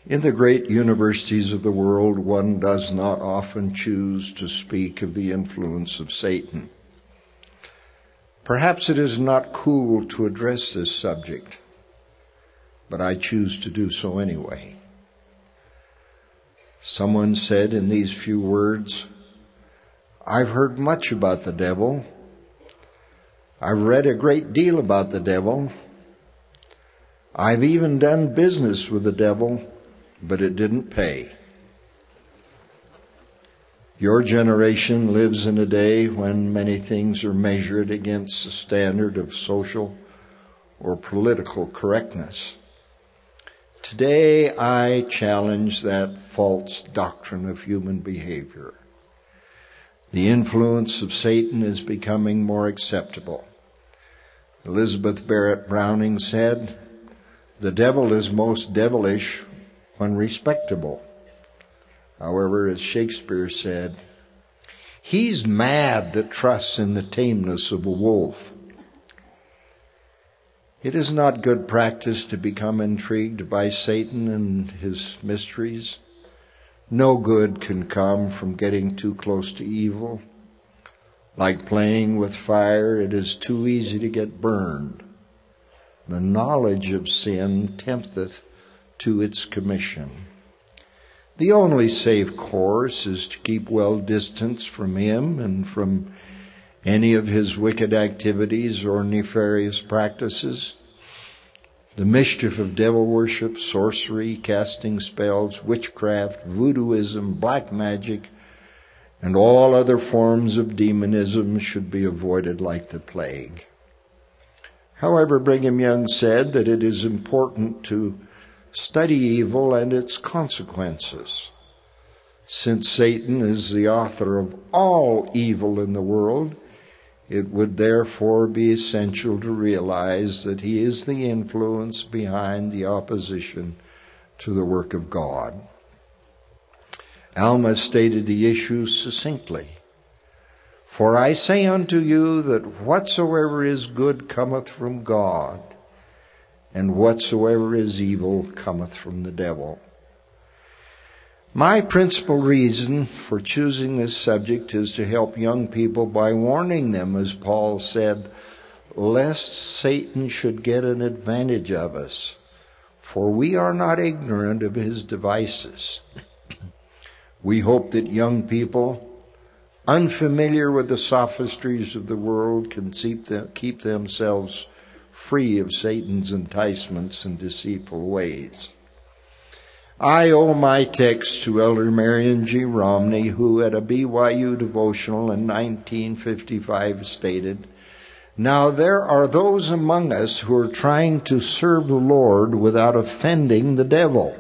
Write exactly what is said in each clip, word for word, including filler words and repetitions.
In the great universities of the world, one does not often choose to speak of the influence of Satan. Perhaps it is not cool to address this subject, but I choose to do so anyway. Someone said in these few words, I've heard much about the devil. I've read a great deal about the devil. I've even done business with the devil, but it didn't pay. Your generation lives in a day when many things are measured against the standard of social or political correctness. Today, I challenge that false doctrine of human behavior. The influence of Satan is becoming more acceptable. Elizabeth Barrett Browning said, "The devil is most devilish when respectable." However, as Shakespeare said, "He's mad that trusts in the tameness of a wolf." It is not good practice to become intrigued by Satan and his mysteries. No good can come from getting too close to evil. Like playing with fire, it is too easy to get burned. The knowledge of sin tempteth to its commission. The only safe course is to keep well distanced from him and from any of his wicked activities or nefarious practices. The mischief of devil worship, sorcery, casting spells, witchcraft, voodooism, black magic, and all other forms of demonism should be avoided like the plague. However, Brigham Young said that it is important to study evil and its consequences. Since Satan is the author of all evil in the world, it would therefore be essential to realize that he is the influence behind the opposition to the work of God. Alma stated the issue succinctly. "For I say unto you that whatsoever is good cometh from God, and whatsoever is evil cometh from the devil." My principal reason for choosing this subject is to help young people by warning them, as Paul said, lest Satan should get an advantage of us, for we are not ignorant of his devices. We hope that young people, unfamiliar with the sophistries of the world, can keep themselves free of Satan's enticements and deceitful ways. I owe my text to Elder Marion G. Romney, who at a B Y U devotional in nineteen fifty-five stated, "Now there are those among us who are trying to serve the Lord without offending the devil."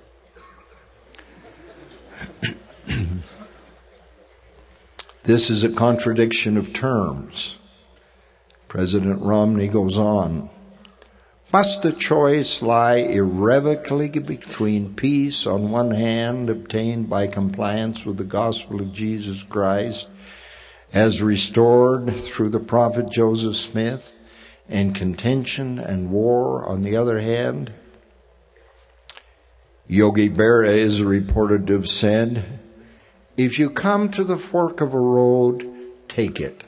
This is a contradiction of terms. President Romney goes on, "Must the choice lie irrevocably between peace on one hand, obtained by compliance with the gospel of Jesus Christ, as restored through the prophet Joseph Smith, and contention and war on the other hand?" Yogi Berra is reported to have said, "If you come to the fork of a road, take it.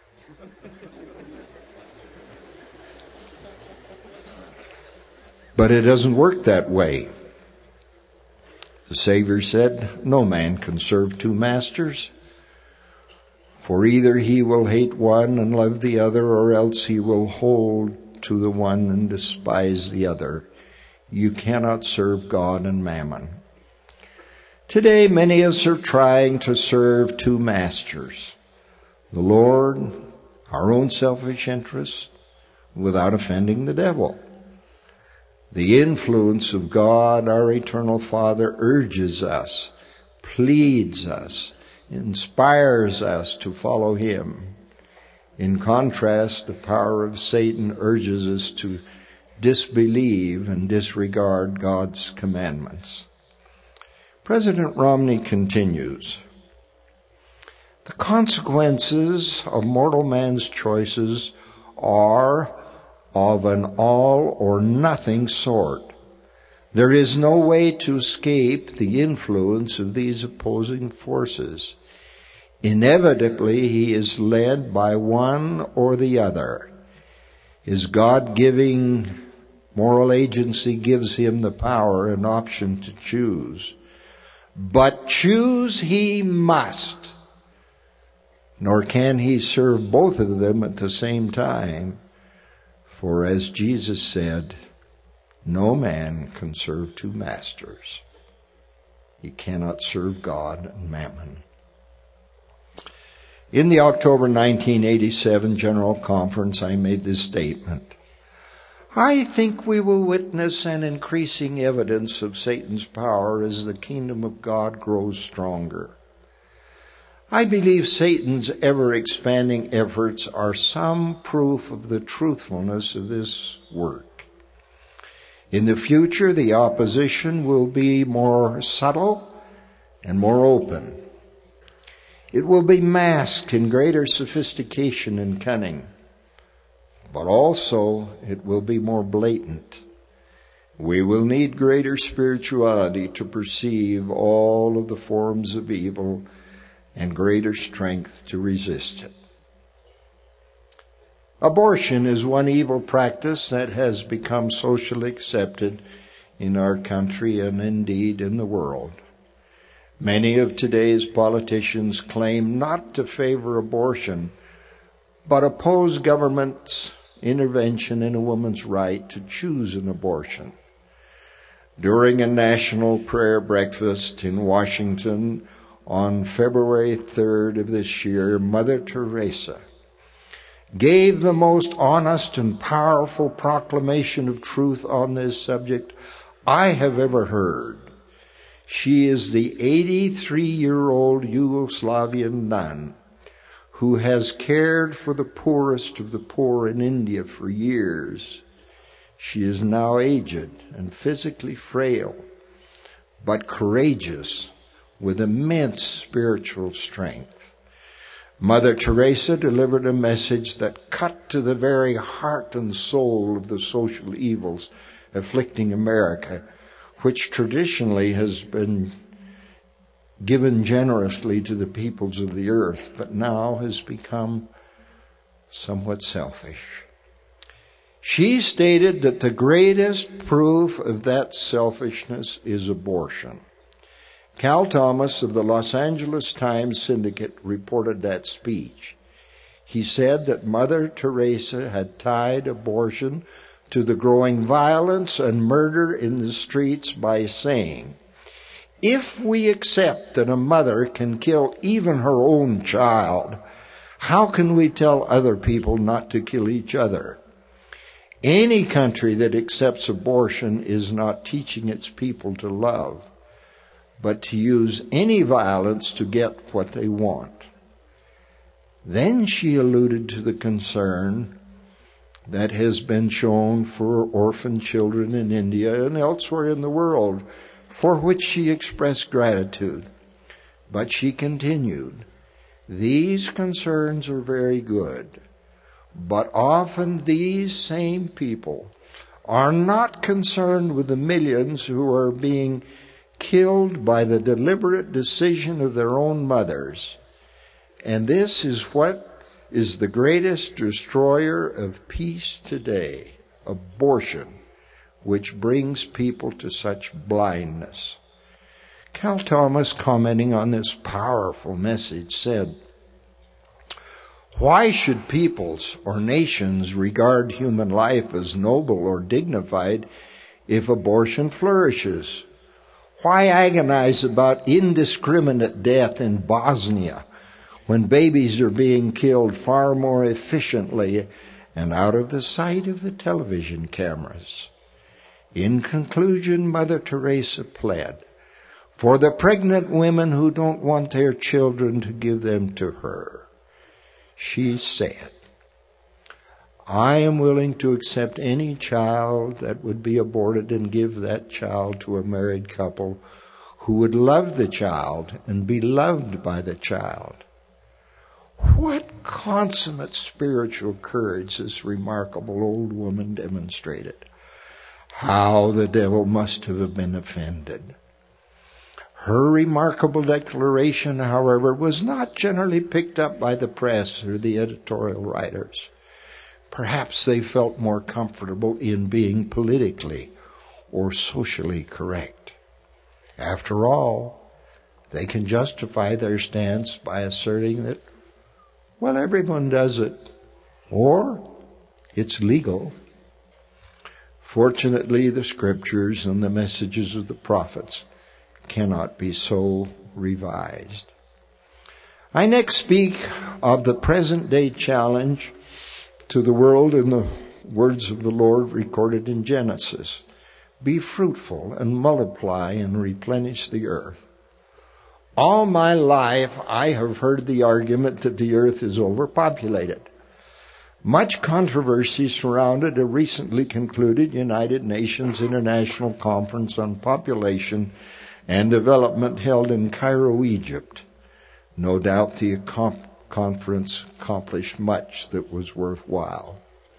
But it doesn't work that way." The Savior said, "No man can serve two masters, for either he will hate one and love the other, or else he will hold to the one and despise the other. You cannot serve God and mammon." Today, many of us are trying to serve two masters, the Lord, our own selfish interests, without offending the devil. The influence of God, our eternal Father, urges us, pleads us, inspires us to follow him. In contrast, the power of Satan urges us to disbelieve and disregard God's commandments. President Romney continues, "The consequences of mortal man's choices are of an all or nothing sort. There is no way to escape the influence of these opposing forces. Inevitably, he is led by one or the other. His God-giving moral agency gives him the power and option to choose. But choose he must, nor can he serve both of them at the same time. For as Jesus said, no man can serve two masters. He cannot serve God and mammon. In the October nineteen eighty-seven General Conference, I made this statement. I think we will witness an increasing evidence of Satan's power as the kingdom of God grows stronger. I believe Satan's ever-expanding efforts are some proof of the truthfulness of this work. In the future, the opposition will be more subtle and more open. It will be masked in greater sophistication and cunning, but also it will be more blatant. We will need greater spirituality to perceive all of the forms of evil and greater strength to resist it. Abortion is one evil practice that has become socially accepted in our country and indeed in the world. Many of today's politicians claim not to favor abortion, but oppose government's intervention in a woman's right to choose an abortion. During a national prayer breakfast in Washington on February third of this year, Mother Teresa gave the most honest and powerful proclamation of truth on this subject I have ever heard. She is the eighty-three-year-old Yugoslavian nun who has cared for the poorest of the poor in India for years. She is now aged and physically frail, but courageous with immense spiritual strength. Mother Teresa delivered a message that cut to the very heart and soul of the social evils afflicting America, which traditionally has been given generously to the peoples of the earth, but now has become somewhat selfish. She stated that the greatest proof of that selfishness is abortion. Cal Thomas of the Los Angeles Times Syndicate reported that speech. He said that Mother Teresa had tied abortion to the growing violence and murder in the streets by saying, if we accept that a mother can kill even her own child, how can we tell other people not to kill each other? Any country that accepts abortion is not teaching its people to love, but to use any violence to get what they want. Then she alluded to the concern that has been shown for orphan children in India and elsewhere in the world, for which she expressed gratitude. But she continued, these concerns are very good, but often these same people are not concerned with the millions who are being killed by the deliberate decision of their own mothers. And this is what is the greatest destroyer of peace today, abortion, which brings people to such blindness. Cal Thomas, commenting on this powerful message, said, why should peoples or nations regard human life as noble or dignified if abortion flourishes? Why agonize about indiscriminate death in Bosnia when babies are being killed far more efficiently and out of the sight of the television cameras? In conclusion, Mother Teresa pled for the pregnant women who don't want their children to give them to her. She said, I am willing to accept any child that would be aborted and give that child to a married couple who would love the child and be loved by the child. What consummate spiritual courage this remarkable old woman demonstrated. How the devil must have been offended. Her remarkable declaration, however, was not generally picked up by the press or the editorial writers. Perhaps they felt more comfortable in being politically or socially correct. After all, they can justify their stance by asserting that, well, everyone does it, or it's legal. Fortunately, the scriptures and the messages of the prophets cannot be so revised. I next speak of the present-day challenge to the world in the words of the Lord recorded in Genesis. Be fruitful and multiply and replenish the earth. All my life I have heard the argument that the earth is overpopulated. Much controversy surrounded a recently concluded United Nations International Conference on Population and Development held in Cairo, Egypt. No doubt the conference accomplished much that was worthwhile.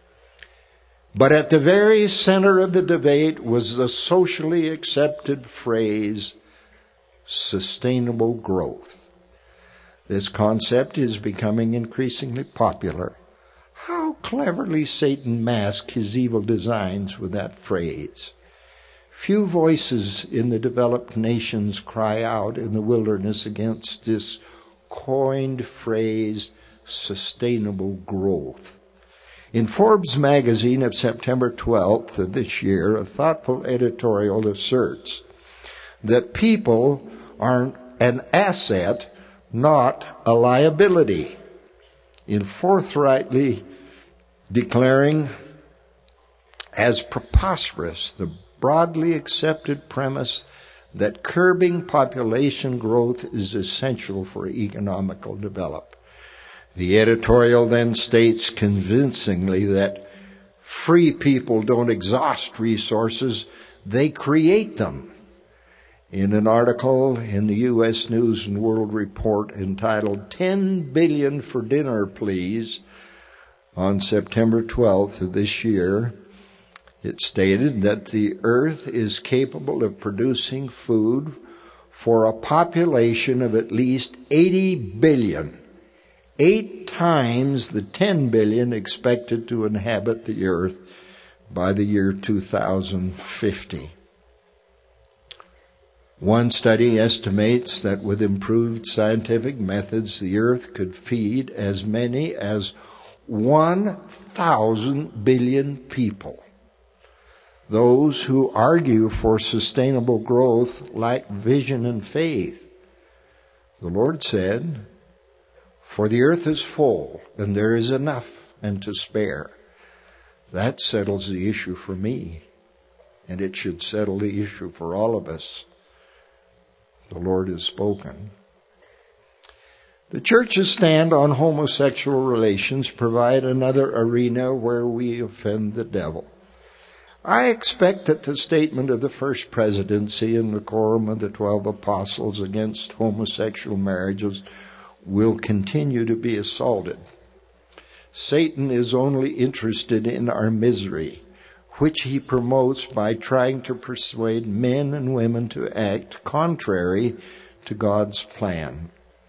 But at the very center of the debate was the socially accepted phrase, sustainable growth. This concept is becoming increasingly popular. How cleverly Satan masked his evil designs with that phrase. Few voices in the developed nations cry out in the wilderness against this coined phrase, sustainable growth. In Forbes magazine of September twelfth of this year, a thoughtful editorial asserts that people are an asset, not a liability, in forthrightly declaring as preposterous the broadly accepted premise that curbing population growth is essential for economical development. The editorial then states convincingly that free people don't exhaust resources, they create them. In an article in the U S News and World Report entitled ten billion dollars for Dinner, Please, on September twelfth of this year, it stated that the earth is capable of producing food for a population of at least eighty billion, eight times the ten billion expected to inhabit the earth by the year two thousand fifty. One study estimates that with improved scientific methods, the earth could feed as many as one thousand billion people. Those who argue for sustainable growth lack vision and faith. The Lord said, "For the earth is full, and there is enough and to spare." That settles the issue for me, and it should settle the issue for all of us. The Lord has spoken. The church's stand on homosexual relations provide another arena where we offend the devil. I expect that the statement of the first presidency and the quorum of the twelve apostles against homosexual marriages will continue to be assaulted. Satan is only interested in our misery, which he promotes by trying to persuade men and women to act contrary to God's plan.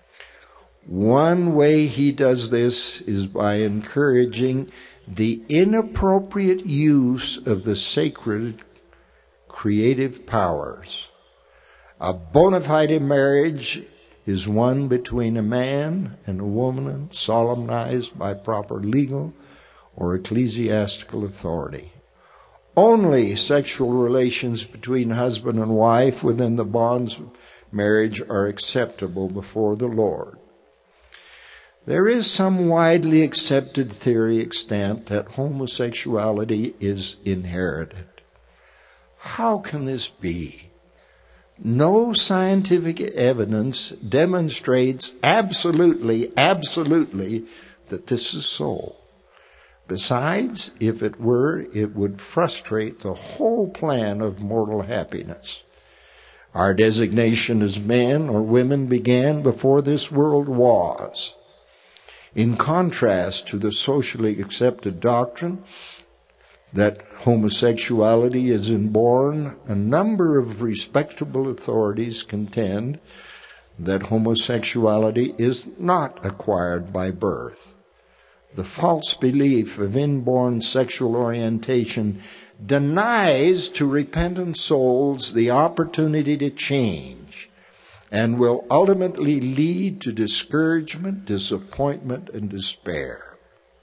One way he does this is by encouraging the inappropriate use of the sacred creative powers. A bona fide marriage is one between a man and a woman solemnized by proper legal or ecclesiastical authority. Only sexual relations between husband and wife within the bonds of marriage are acceptable before the Lord. There is some widely accepted theory extant that homosexuality is inherited. How can this be? No scientific evidence demonstrates absolutely, absolutely that this is so. Besides, if it were, it would frustrate the whole plan of mortal happiness. Our designation as men or women began before this world was. In contrast to the socially accepted doctrine that homosexuality is inborn, a number of respectable authorities contend that homosexuality is not acquired by birth. The false belief of inborn sexual orientation denies to repentant souls the opportunity to change and will ultimately lead to discouragement, disappointment, and despair.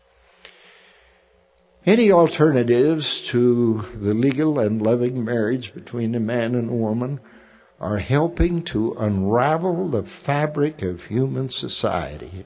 Any alternatives to the legal and loving marriage between a man and a woman are helping to unravel the fabric of human society.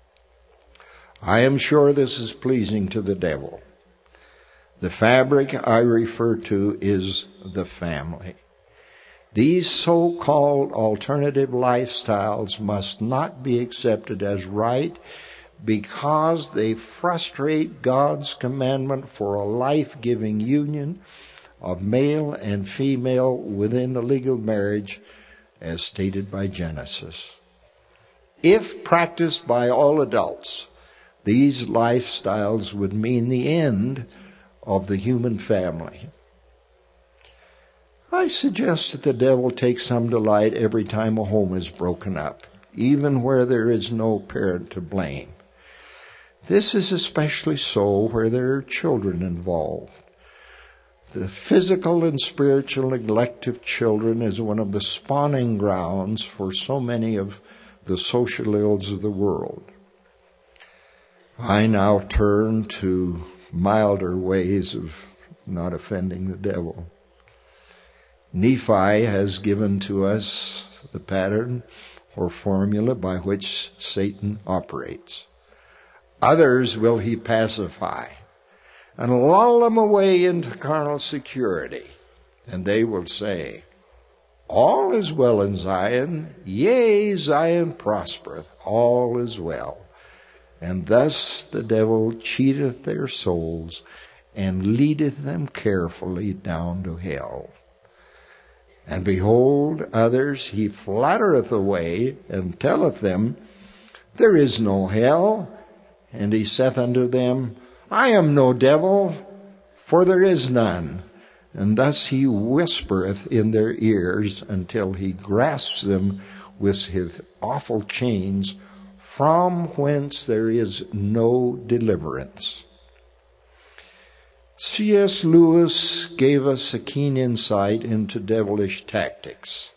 I am sure this is pleasing to the devil. The fabric I refer to is the family. These so-called alternative lifestyles must not be accepted as right because they frustrate God's commandment for a life-giving union of male and female within a legal marriage as stated by Genesis. If practiced by all adults, these lifestyles would mean the end of the human family. I suggest that the devil takes some delight every time a home is broken up, even where there is no parent to blame. This is especially so where there are children involved. The physical and spiritual neglect of children is one of the spawning grounds for so many of the social ills of the world. I now turn to milder ways of not offending the devil. Nephi has given to us the pattern or formula by which Satan operates. Others will he pacify and lull them away into carnal security. And they will say, all is well in Zion, yea, Zion prospereth, all is well. And thus the devil cheateth their souls and leadeth them carefully down to hell. And behold, others he flattereth away and telleth them, there is no hell. And he saith unto them, I am no devil, for there is none. And thus he whispereth in their ears until he grasps them with his awful chains, from whence there is no deliverance. C S Lewis gave us a keen insight into devilish tactics.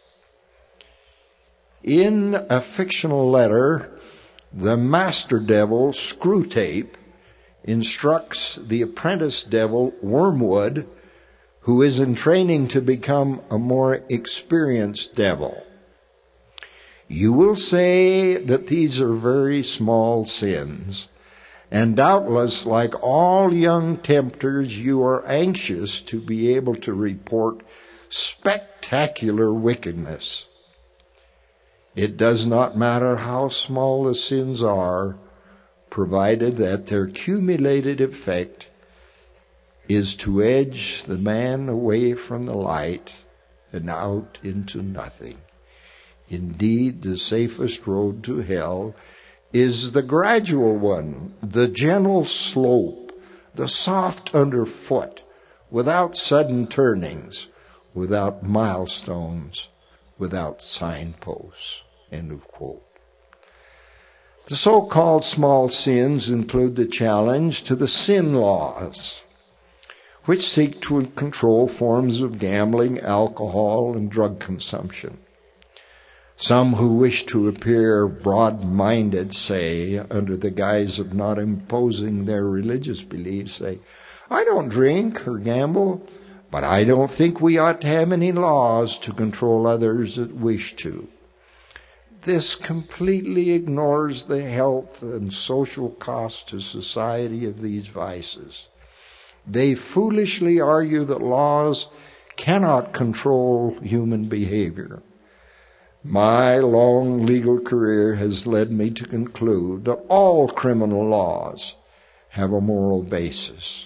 In a fictional letter, the master devil, Screwtape, instructs the apprentice devil, Wormwood, who is in training to become a more experienced devil. You will say that these are very small sins, and doubtless, like all young tempters, you are anxious to be able to report spectacular wickedness. It does not matter how small the sins are, provided that their cumulated effect is to edge the man away from the light and out into nothing. Indeed, the safest road to hell is the gradual one, the gentle slope, the soft underfoot, without sudden turnings, without milestones, without signposts. End of quote. The so-called small sins include the challenge to the sin laws, which seek to control forms of gambling, alcohol, and drug consumption. Some who wish to appear broad-minded say, under the guise of not imposing their religious beliefs, say, I don't drink or gamble, but I don't think we ought to have any laws to control others that wish to. This completely ignores the health and social cost to society of these vices. They foolishly argue that laws cannot control human behavior. My long legal career has led me to conclude that all criminal laws have a moral basis.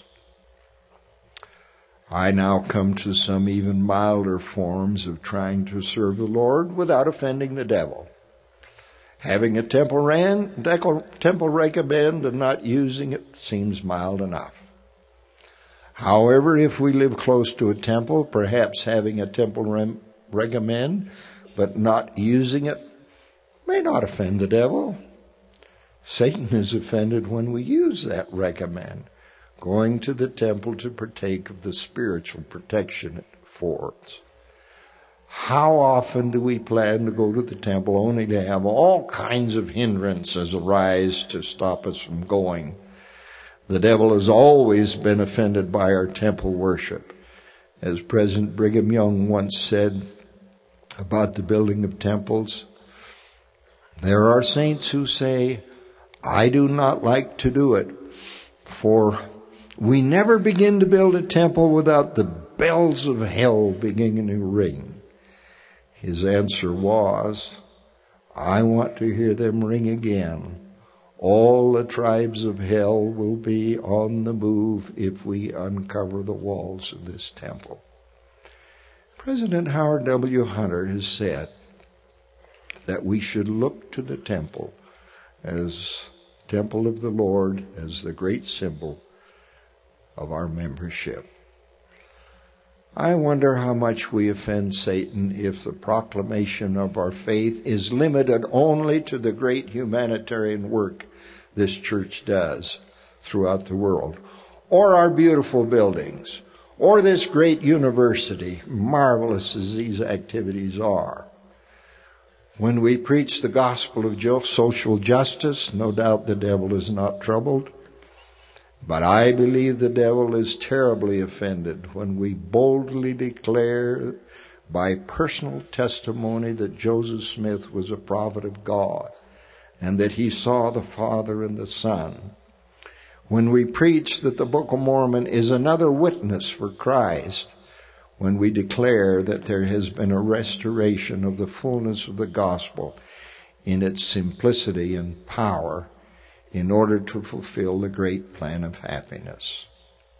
I now come to some even milder forms of trying to serve the Lord without offending the devil. Having a temple, ran, temple recommend and not using it seems mild enough. However, if we live close to a temple, perhaps having a temple rem- regimen, but not using it, may not offend the devil. Satan is offended when we use that regimen, going to the temple to partake of the spiritual protection it affords. How often do we plan to go to the temple only to have all kinds of hindrances arise to stop us from going? The devil has always been offended by our temple worship. As President Brigham Young once said about the building of temples, there are saints who say, I do not like to do it, for we never begin to build a temple without the bells of hell beginning to ring. His answer was, I want to hear them ring again. All the tribes of hell will be on the move if we uncover the walls of this temple. President Howard W. Hunter has said that we should look to the temple as temple of the Lord as the great symbol of our membership. I wonder how much we offend Satan if the proclamation of our faith is limited only to the great humanitarian work this church does throughout the world, or our beautiful buildings, or this great university, marvelous as these activities are. When we preach the gospel of social justice, no doubt the devil is not troubled. But I believe the devil is terribly offended when we boldly declare by personal testimony that Joseph Smith was a prophet of God and that he saw the Father and the Son. When we preach that the Book of Mormon is another witness for Christ, when we declare that there has been a restoration of the fullness of the gospel in its simplicity and power in order to fulfill the great plan of happiness.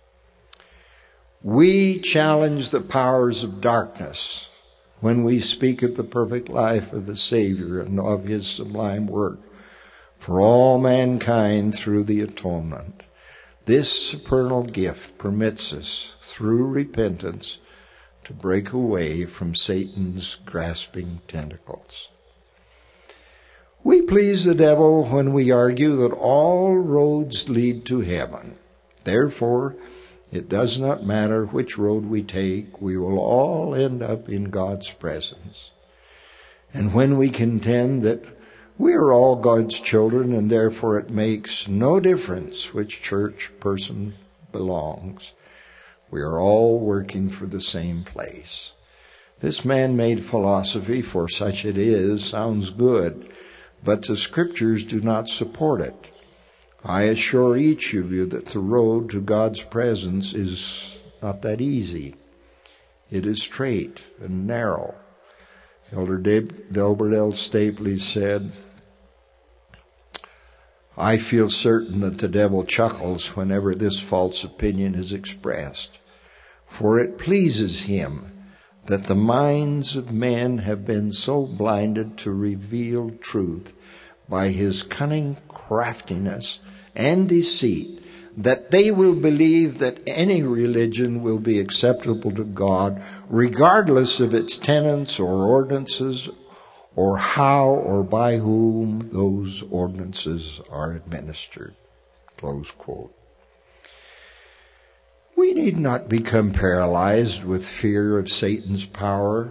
We challenge the powers of darkness when we speak of the perfect life of the Savior and of his sublime work for all mankind through the atonement. This supernal gift permits us, through repentance, to break away from Satan's grasping tentacles. We please the devil when we argue that all roads lead to heaven. Therefore, it does not matter which road we take, we will all end up in God's presence. And when we contend that we are all God's children and therefore it makes no difference which church person belongs, we are all working for the same place. This man-made philosophy, for such it is, sounds good, but the scriptures do not support it. I assure each of you that the road to God's presence is not that easy. It is straight and narrow. Elder Delbert L. Stapley said, I feel certain that the devil chuckles whenever this false opinion is expressed, for it pleases him that the minds of men have been so blinded to reveal truth by his cunning craftiness and deceit that they will believe that any religion will be acceptable to God regardless of its tenets or ordinances or how or by whom those ordinances are administered. Close quote. We need not become paralyzed with fear of Satan's power.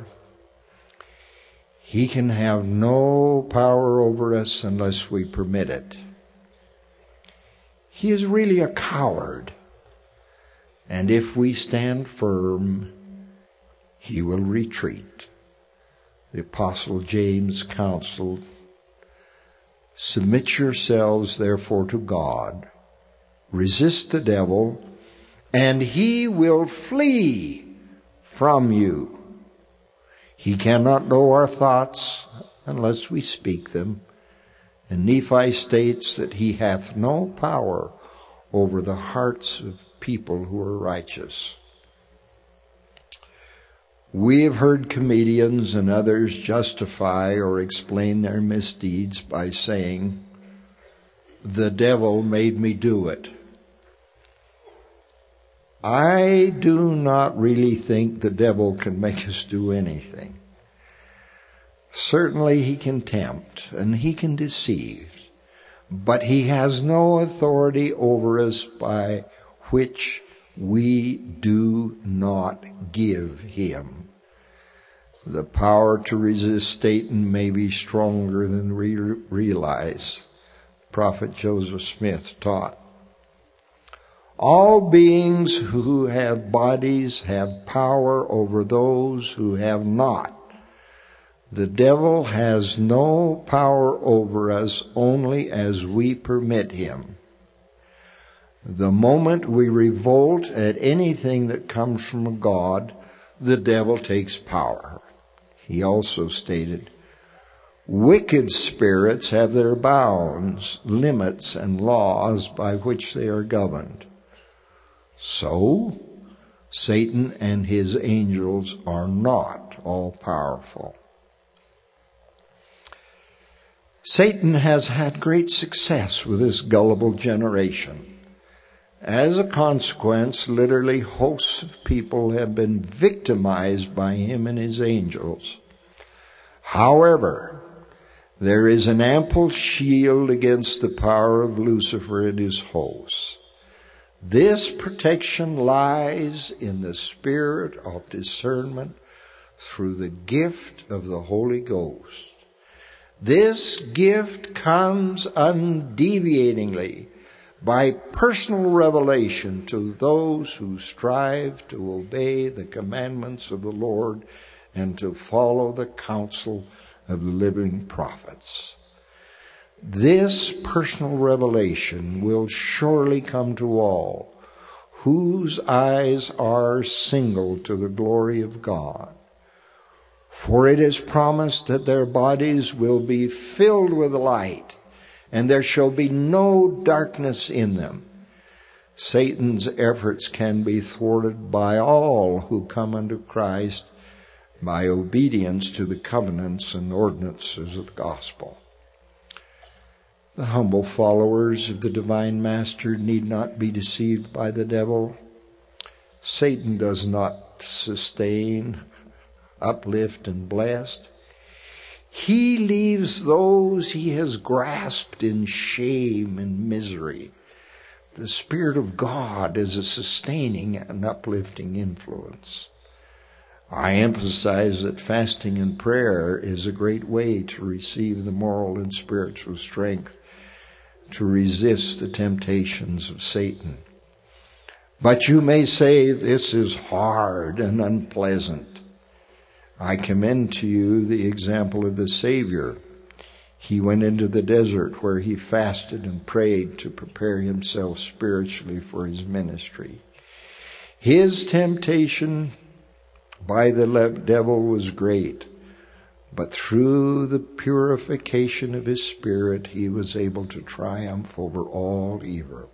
He can have no power over us unless we permit it. He is really a coward. And if we stand firm, he will retreat. The Apostle James counseled, submit yourselves therefore to God, resist the devil, and he will flee from you. He cannot know our thoughts unless we speak them. And Nephi states that he hath no power over the hearts of people who are righteous. We have heard comedians and others justify or explain their misdeeds by saying, the devil made me do it. I do not really think the devil can make us do anything. Certainly he can tempt and he can deceive, but he has no authority over us by which we do not give him. The power to resist Satan may be stronger than we realize, Prophet Joseph Smith taught. All beings who have bodies have power over those who have not. The devil has no power over us only as we permit him. The moment we revolt at anything that comes from God, the devil takes power. He also stated, wicked spirits have their bounds, limits, and laws by which they are governed. So, Satan and his angels are not all powerful. Satan has had great success with this gullible generation. As a consequence, literally hosts of people have been victimized by him and his angels. However, there is an ample shield against the power of Lucifer and his hosts. This protection lies in the spirit of discernment through the gift of the Holy Ghost. This gift comes undeviatingly by personal revelation to those who strive to obey the commandments of the Lord and to follow the counsel of the living prophets. This personal revelation will surely come to all whose eyes are single to the glory of God. For it is promised that their bodies will be filled with light, and there shall be no darkness in them. Satan's efforts can be thwarted by all who come unto Christ by obedience to the covenants and ordinances of the gospel. The humble followers of the divine master need not be deceived by the devil. Satan does not sustain, uplift, and bless. He leaves those he has grasped in shame and misery. The Spirit of God is a sustaining and uplifting influence. I emphasize that fasting and prayer is a great way to receive the moral and spiritual strength to resist the temptations of Satan. But you may say this is hard and unpleasant. I commend to you the example of the Savior. He went into the desert where he fasted and prayed to prepare himself spiritually for his ministry. His temptation by the devil was great, but through the purification of his spirit, he was able to triumph over all evil.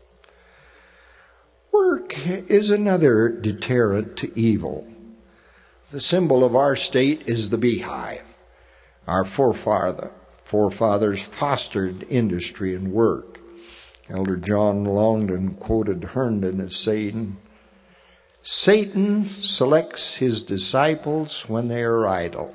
Work is another deterrent to evil. The symbol of our state is the beehive. Our forefather, forefathers fostered industry and work. Elder John Longden quoted Herndon as saying, Satan selects his disciples when they are idle.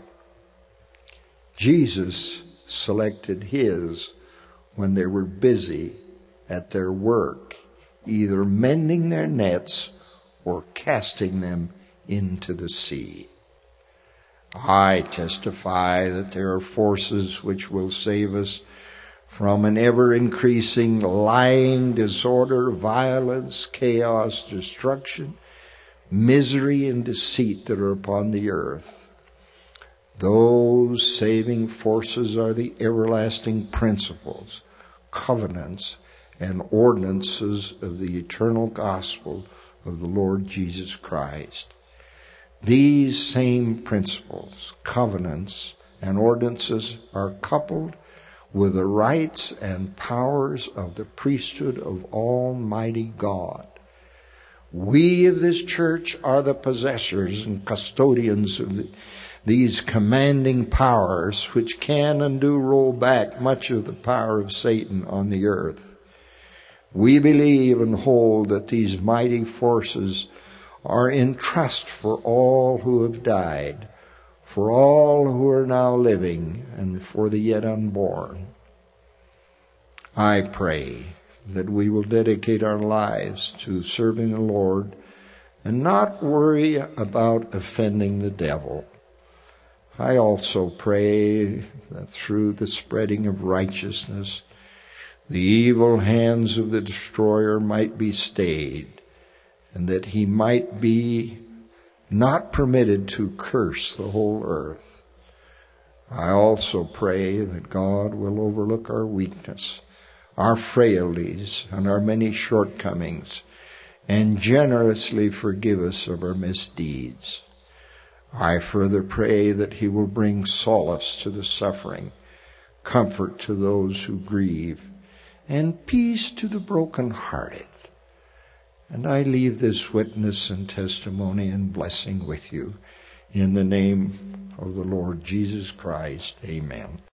Jesus selected his when they were busy at their work, either mending their nets or casting them into the sea. I testify that there are forces which will save us from an ever-increasing lying, disorder, violence, chaos, destruction, misery, and deceit that are upon the earth. Those saving forces are the everlasting principles, covenants, and ordinances of the eternal gospel of the Lord Jesus Christ. These same principles, covenants, and ordinances are coupled with the rights and powers of the priesthood of Almighty God. We of this church are the possessors and custodians of the, these commanding powers which can and do roll back much of the power of Satan on the earth. We believe and hold that these mighty forces are in trust for all who have died, for all who are now living, and for the yet unborn. I pray that we will dedicate our lives to serving the Lord and not worry about offending the devil. I also pray that through the spreading of righteousness, the evil hands of the destroyer might be stayed, and that he might be not permitted to curse the whole earth. I also pray that God will overlook our weakness, our frailties, and our many shortcomings, and generously forgive us of our misdeeds. I further pray that he will bring solace to the suffering, comfort to those who grieve, and peace to the brokenhearted. And I leave this witness and testimony and blessing with you. In the name of the Lord Jesus Christ, amen.